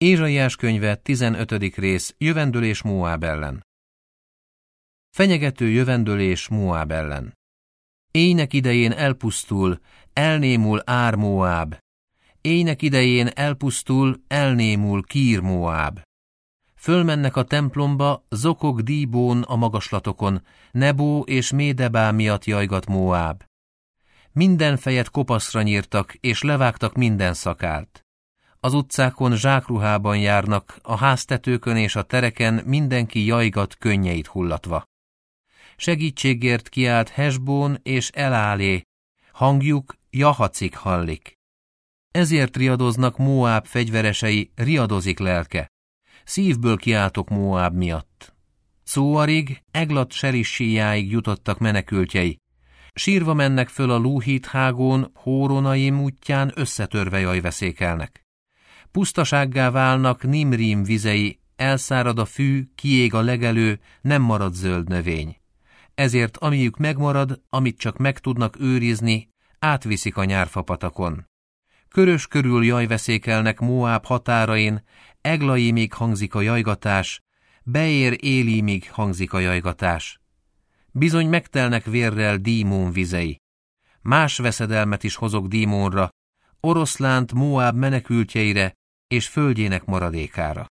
Ézsaiás könyve 15. rész. Jövendőlés Móáb ellen. Fenyegető jövendőlés Móáb ellen. Éjnek idején elpusztul, elnémul Ár Móáb. Éjnek idején elpusztul, elnémul Kír Móáb. Fölmennek a templomba, zokog Díbón a magaslatokon, Nebó és Médebá miatt jajgat Móáb. Minden fejet kopaszra nyírtak, és levágtak minden szakált. Az utcákon zsákruhában járnak, a háztetőkön és a tereken mindenki jajgat könnyeit hullatva. Segítségért kiált Hesbón és Elálé, hangjuk Jahacig hallik. Ezért riadoznak Móáb fegyveresei, riadozik lelke. Szívből kiáltok Móáb miatt. Szóarig, Eglat Serissíjáig jutottak menekültjei. Sírva mennek föl a Lúhít hágón, Hóronaim útján összetörve jajveszékelnek. Pusztasággá válnak Nimrím vizei, elszárad a fű, kiég a legelő, nem marad zöld növény. Ezért amiük megmarad, amit csak meg tudnak őrizni, átviszik a nyárfapatakon. Körös körül jajveszékelnek Móáb határain, Eglaimig hangzik a jajgatás, Beér Élimig hangzik a jajgatás. Bizony megtelnek vérrel Dímón vizei. Más veszedelmet is hozok Dímónra, oroszlánt Móáb menekültjeire és földjének maradékára.